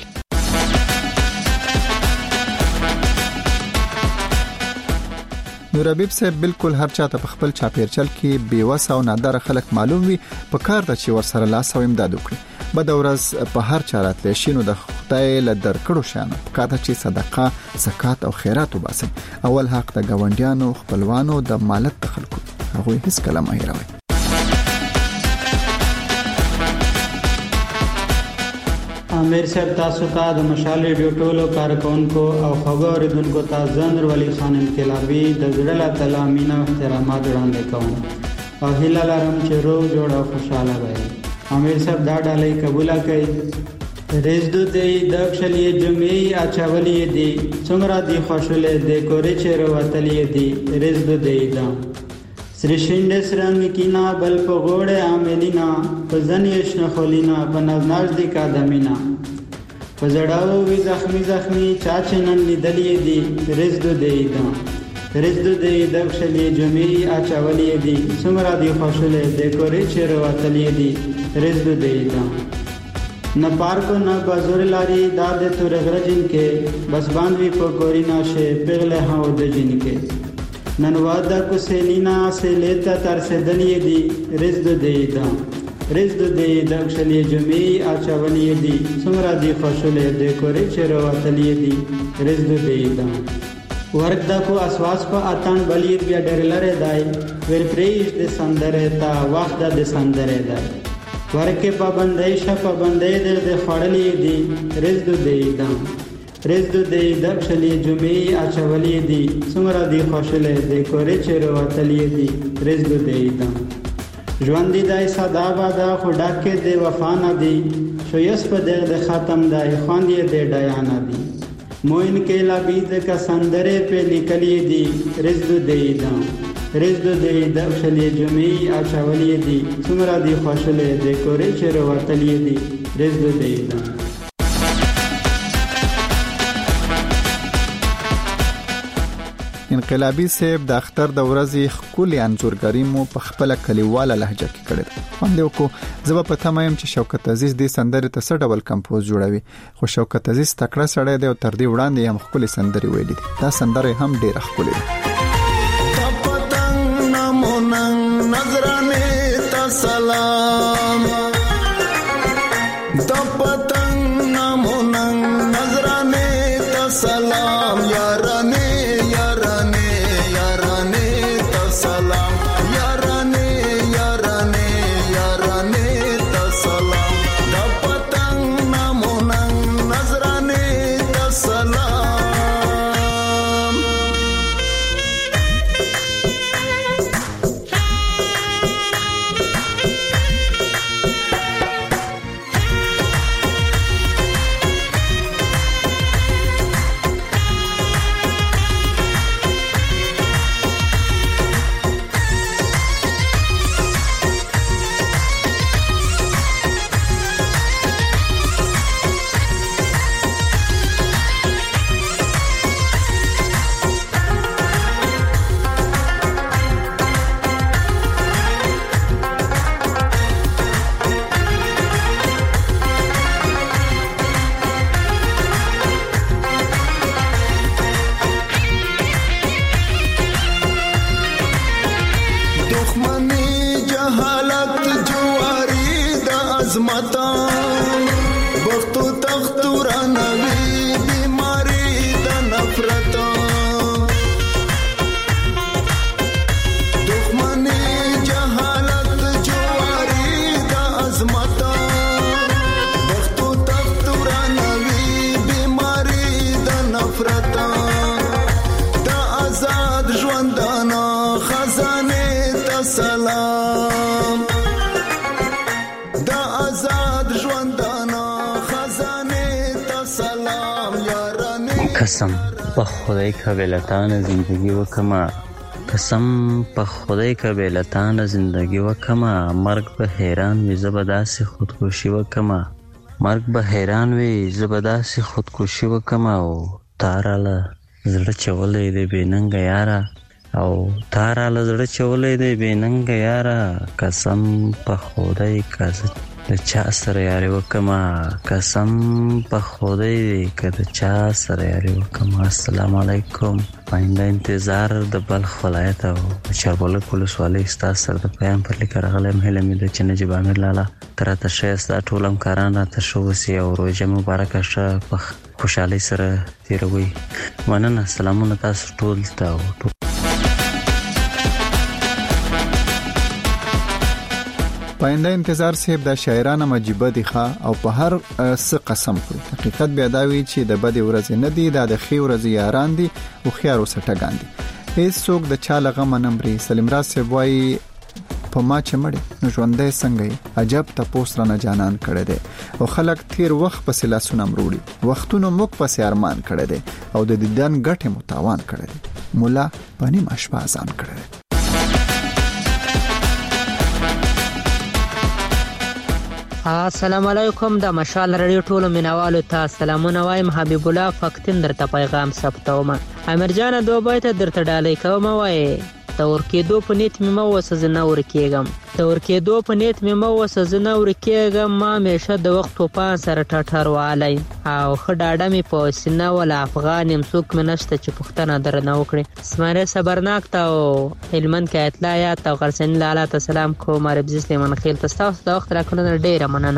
نور حبیب صاحب بالکل هر چاته په خپل چاپیرچل کې بیوسه او نادر خلک معلوم وي په کار د چې ور سره لاس او امداد وکړي بد ورځ په هر چارات لشي نو د خدای له درکړو شانه کاته چې صدقه زکات او خیرات وباسي اول حق د گاونډیانو خپلوانو د مالت خلکو هغه هیڅ کلام هیروي. امیر صاحب تاسو ته د مشال ریډیو ټولو کارکونکو او خبر اوریدونکو ته زندر ولی خان انقلابی د زړه له تله مینا احترامات وړاندې کوم او هیله لرم چې روغ جوړ او خوشاله وئ. امیر صاحب دا ډالۍ قبول کړئ. رزدو دی دښلې جمعې اچولې دي څومره دی خوشاله دي کورې چې وروتلې دي رزدو دی دا سرشندس رنگ کینا بل په غوړه عاملینا پزنیش نه خلینا بناز دی کا دمینا پزړاو وی زخمی چاچنن لیدلې دي رزدو دی دا رزدو دی دښلې جمعې اچولې دي څومره دی خوشاله دي کورې چې وروتلې دي رزدو دی دا न पार्को न बजुर लारी दादे तुरे ग्रजिन के बस बांधवी को गोरीना शे पिघले हाँ उदे जिनके ननवादा को सेलीना से लेता तर से दलिए दी रिज्द दे दक्षलिए जुमी आचा वलिए दी सुमरा दी खुशले दे कोरे चेरो तलिए दी रिज्द दे दा वर्गदा को आसवास को आतान बलिए बिया डरलरे दाई वर प्रेज दे संदरे ता वाखदा दे संदरे दाई ورکه پابندای شه پابندای د خړلې دي رزدو دی دښلې جمعې اچولې دي څومره دی خوشاله دي کورې چیرې وتلې دي رزدو دی دا ژوند دی ساده بادا خدا کې دی وفا نه دی شو یس په د ختم دی خواندې دی ډیانا دی موین کې لا بیز کا سندره په لیکلې دي رزدو دی دا رزدو دی دښلې جمعې اچولې دي څومره دی خوشاله دي کورې چیرې وتلې دي رزدو دی دا انقلابی صاحب د اختر د ورځې خولي انزورګری مو په خپل کلیواله لهجه کې کړی باندې کو زب په تمایم چې شوکت عزیز د سندره ته څه ډول کمپوز جوړوي خو شوکت عزیز تکړه سړی دی او تر دې وړاندې هم خولي سندري ویلي دا سندره هم ډېر خولي نظرانه تا سلام د پتنګ ناموننګ نظرانه تا سلام یارانه تا سلام یارانه قسم په خدای قبلتان زندگی وکما، قسم په خدای قبلتان زندگی وکما، مرگ به حیران وی زبداسي خودکشی وکما، مرگ به حیران وی زبداسي خودکشی وکما. او تاراله زړه چولې دې بننګ یارا، او تاراله زړه چولې دې بننګ یارا، قسم په خدای کزه د چا سره یاري وکما، قسم په خدای کده چا سره یاري وکما. السلام علیکم. پاینده انتظار د بلخ ولایت او چربلک ولسوالۍ استاد سره د پیام پر لیک راغلم. هله مې د چنجي بامر لاله تر ته شایسته ټولم کاران ته شو وسی او روزه مبارک شه په خوشحالي سره تیروي. مننه. سلامونه تاسو ټول ته. پاینده انتظار صاحب د شاعرانه مجيبه دي ښه او په هر څه قسم خوري. حقیقت بیا دا وی چې د بدې ورځې نه دي، د خې ورځې یاران دي او خيارو سټګان دي. هیڅ څوک د چا لغه منمري. سلیم راز صاحب وای په ما چې مړ نو ژوندې څنګه عجب تاسو را نه جانان کړي دي او خلک تیر وخت په سلاسونه مروړي، وختونو موږ په ارمان کړي دي او د دیدن ګټه متاوان کړي دي. مولا پنی مشپازان کړي دي. السلام علیکم. د مشال رادیو ټولو مینوالو ته سلامونه وایم. حبیب الله فقطن درته پیغام ثبتوم. امیر جان دوه بیت درته ډالۍ کوم. وای تور کېدو په نیت مې مو وسه نه ورکېږم، تور کېدو په نیت مې مو وسه نه ورکېږم، ما همیشه د وخت په پان سره ټټر والی او خډاډه مې په سینه ول افغان يم څوک مې نشته چې پښتنه درنه وکړي. اسماعیل صبرناک ته او هلمند کې اطلاع یا ته غرسن لاله ته سلام کوم. ربزي سلیمان خیل تاسو د وخت راکړنه ډیره مننه.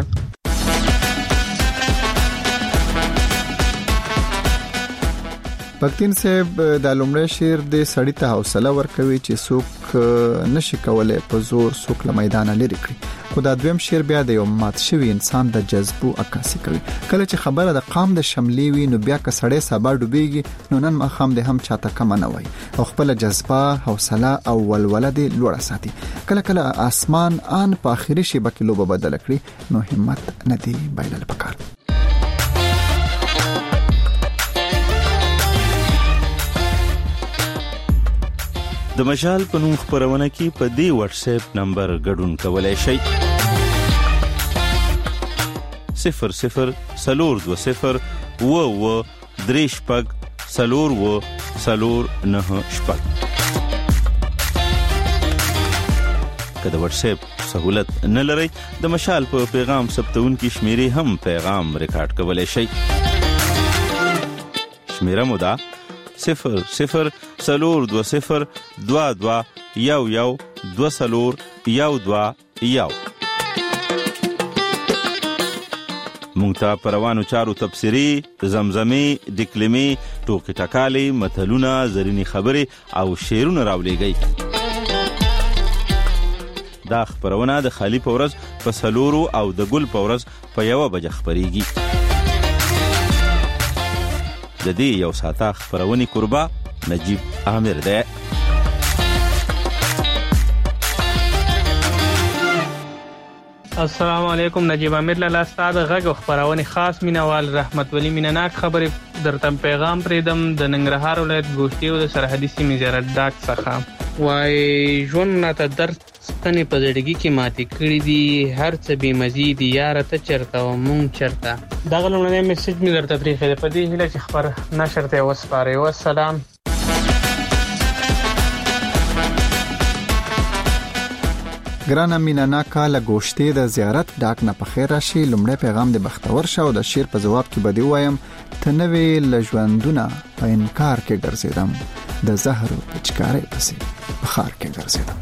پکتین صاحب د لومړی شعر د سړی ته حوصله ورکوي چې څوک نشي کولای په زور څوک له میدان لري کړي. خو دا دویم شعر بیا د یو مات شوی انسان د جذبو عکاسي کوي. کله چې خبره د قام د شملې وي نو بیا که سړی سبا ډوبېږي نو نن مخام د هم چاته کم نه وای او خپل جذبه حوصله او ولوله د لوړه ساتي. کله کله اسمان ان په اخري شی بکې لوبه بدل کړي نو همت نه دی بایلل پکار. د مشال په نوم خبرونه کې په دې واتس اپ نمبر ګډون کولای شئ 00 سلور 20 و دریش پګ سلور و سلور نه شپږ. کله واتس اپ سہولت نه لري د مشال په پیغام ثبتون کې شمیرې هم پیغام ریکارډ کولای شئ. شمیره مودا 00 سلور 20 22 یو 2 سلور 1 مونږ ته پروانو چارو تفسیری زمزمه دکلمې ټوکې ټکالې متلونه زرینی خبره او شعرونه راولېږي. دا خبرونه د خالی پورز په سلورو او د ګل پورز په 1 بجه خبريږي. د دې یو ساعته خبرونی قربا نجیب عامر ده. السلام علیکم. نجیب عامر لاله استاد غږ خبرونه خاص مینوال رحمت ولی مینناک خبر درته پیغام پریدم د ننګرهار ولایت ګوشتي او د سرحدي سیمې زیارت ډاک څخه. وای ژوند ناته درد ستنې په زړګي کې ماتې کړې دي، هر څه به مزید یار ته چرته او مونږ چرته. دا غلونه میسج می درته پریخې په دې هله چې خبر نشرته وسپاره. والسلام. ګرانه مینا کاله گوشتي د زیارت ډاک نه په خیر راشي. لومړی پیغام د بختور شو د شیر په جواب کې بدی وایم تنوي لژوندونه په انکار کې ګرځیدم، د زهر او پچکارې پسې بخار کې ګرځیدم.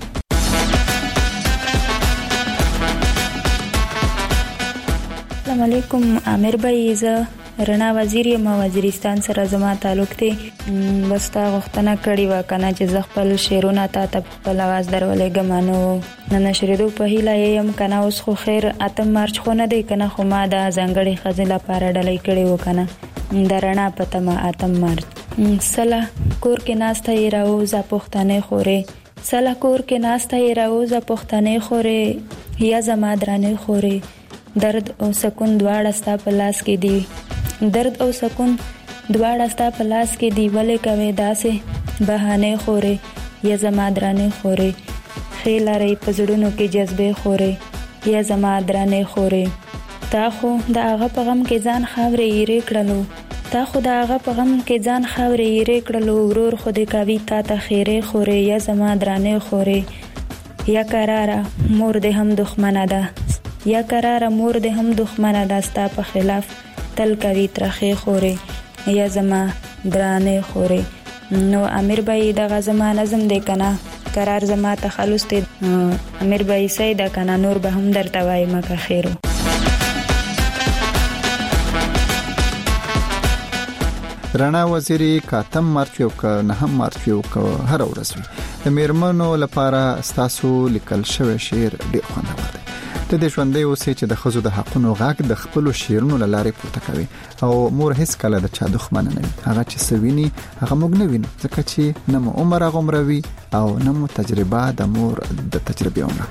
السلام علیکم. امیر بھائی زه رڼا وزیر یم، وزیرستان سره زما تعلق دی. بس تا غوښتنه کړې و کنه چې زه خپل شعرونه ته خپل आवाज درولېږم نو نن شریدو په هیله یم کنه. اوس خو خیر 8 مارچ خو نه دی کنه، خو ما د ځنګړې خزې لپاره ډالۍ کړې و کنه د رڼا په تمه 8 مارچ. سلا کور کې ناسته یې راوځه پښتنې خورې، سلا کور کې ناسته یې راوځه پښتنې خورې، یا زما درانه خورې، درد او سکون دواړه ستا په لاس کې دي، درد او سکون دواړه ستا په لاس کې دی، ولې کوي داسې بهانه خوري یا زما درانه خوري، خېلاري په زړونو کې جذبه خوري یا زما درانه خوري. تا خو د هغه په غم کې ځان خاورې یې کړلو، تا خو د هغه په غم کې ځان خاورې یې کړلو، ورور خو دې کوي تا ته خیرې خوري یا زما درانه خوري. یا قراره مور دې هم دښمنه ده، یا قراره مور دې هم دښمنه ده، ستا په خلاف تل کوي ترخې خوري یا زما درانه خوري. نو امیر بای دغه زما نظم دی کنه، قرار زما تخلص دی. امیر بای سید کنه، نور به هم درته وای مکه خیرو. رڼا وزیری کاتم مارچ یو ک نه هم مارچ یو ک هر ورځ وي د میرمنو لپاره ستاسو لیکل شوی شعر ډیر خوندور دی. د دې ژوندې اوسې چې د خزو د حقونو غاګ د خپل شعرونو لاره پورته کوي او مور هیڅ کله د چا دښمن نه وي. هغه چې سویني هغه موږ نه وینو، ځکه چې نه مو عمر غومروي او نه مو تجربه د مور د تجربه عمره.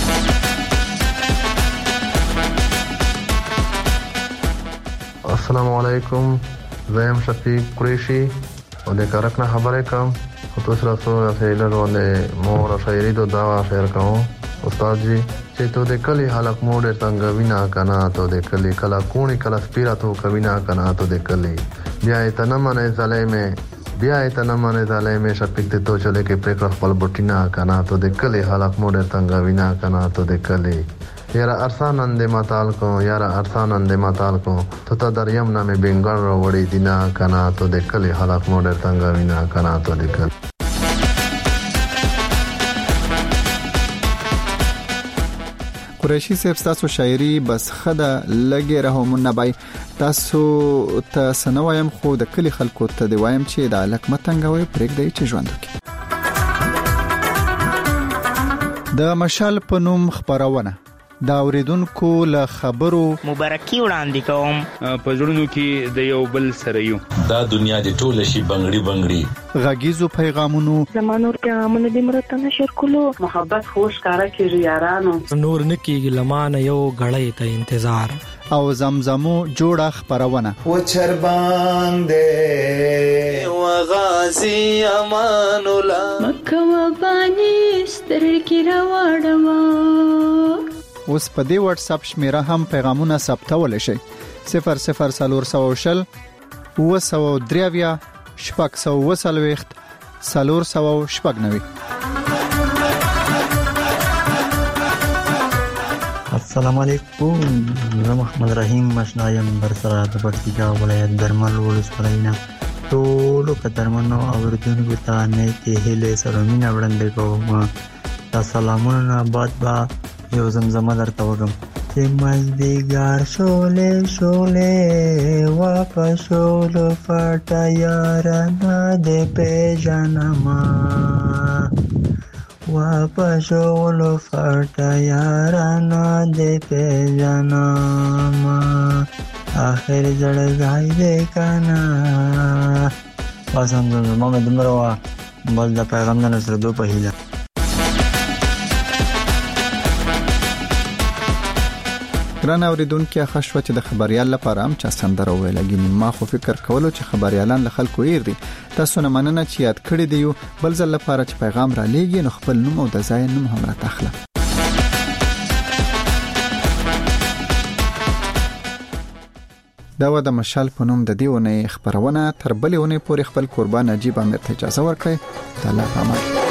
السلام علیکم، زیم شفیق قریشی او د کارک نه خبرې کوم. او تاسو راځو چې له مور شاعري د دا شعر کوم. استاد جی چې تو د کلی حالک موډ څنګه وینا کنا، تو د کلی کلا کونی کلا سپیرا تو کوینا کنا، تو د کلی بیا اتنا منه ظالمه، بیا اتنا منه ظالمه شفیق ته تو چلے کې پرکړ خپل بوټینا کنا، تو د کلی حالک موډ څنګه وینا کنا، تو د کلی یارا ارسانند ماتال کو، یارا ارسانند ماتال کو، تو تا دریم نامه بنگال رو وړي دینا کنا، تو د کلی حالک موډ څنګه وینا کنا، تو د کلی. قریشی صاحب تاسو شاعری بس خدا لګي رحمونه بای، تاسو ته سنوایم خو د کلی خلکو ته دی وایم چې د الک متنګوي پرېګ دی چې ژوند وکړي. د مشال پنوم خبرونه دا اوریدونکو له خبرو مبارکي وړاندې کوم. په ژوندونو کې د یو بل سره یو، دا دنیا د ټول شي بنگړي بنگړي غږیزو پیغامونو زمانور پیغامونه د مرته نشر کولو، محبت خوش کارا کیږي یارانو، نور نکیږي لمانه یو غړې ته انتظار او زمزمو جوړه خبرونه و چربان دې و غازی امان الله مکه و بانی ستر کی راوړم. اوس په دې واتس اپ شمیره هم پیغامونه ثبتول شي 00400 و3 شپږ السلام علیکم، زه محمد رحیم مشنایم برسره د پکتیکا ولایت درمل ولسوالۍ نه ټولو قدرمنو اوریدونکو ته نیکې هیلې سره مینه وړاندې کوم. سلامونه بعد با یو زمزمه درته وکم چې مازدیګر شولې شولې واپس شولو فاټا یارانه دې پیژنما، واپس شولو فاټا یارانه دې پیژنما، آخر زړګای دې کانا. بس هم زمزمه مې دومره وه، بس د پیغام نه نسردو په هیله. ګران اوریدونکو خښوه چې د خبريال لپاره هم چا سندره ویلګي، ما خو فکر کولو چې خبريالان له خلکو یې دي. تاسو نه مننه چې یاد کړی دی، بل ځل لپاره چې پیغام را لېږي نو خپل نوم او د ځای نوم هم را تخله. دا و د مشال په نوم د دیونه خبرونه تر بلې ونه پورې خپل قربان عجیب امر ته اجازه ورکړي. تعالی پامان.